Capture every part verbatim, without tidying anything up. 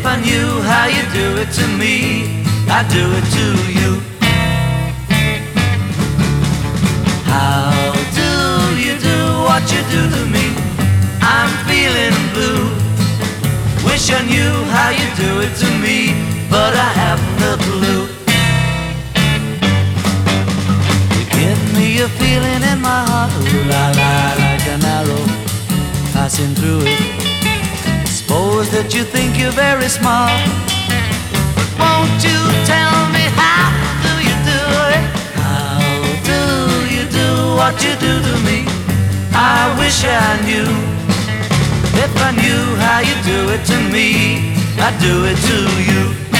If I knew how you do it to me, I'd do it to you. How do you do what you do to me? I'm feeling blue. Wish I knew how you do it to me, but I haven't a clue. You give me a feeling in my heart, ooh la la, like an arrow passing through it. Suppose that you think you're very smart, but won't you tell me how do you do it? How do you do what you do to me? I wish I knew. If I knew how you do it to me, I'd do it to you.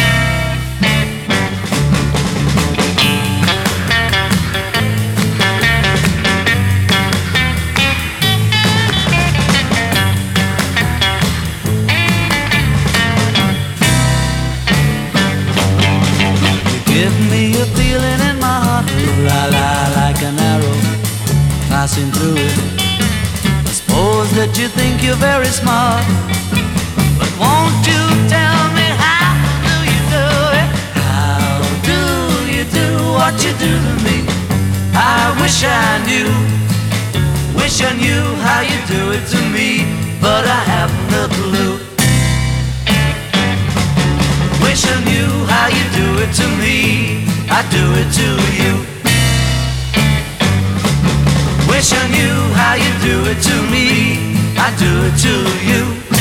Give me a feeling in my heart, ooh la la, like an arrow passing through it. I suppose that you think you're very smart, but won't you tell me how do you do it? How do you do what you do to me? I wish I knew, wish I knew how you do it to me, but I haven't a clue. Wish I knew how you do it to me, I'd do it to you. Wish I knew how you do it to me, I'd do it to you.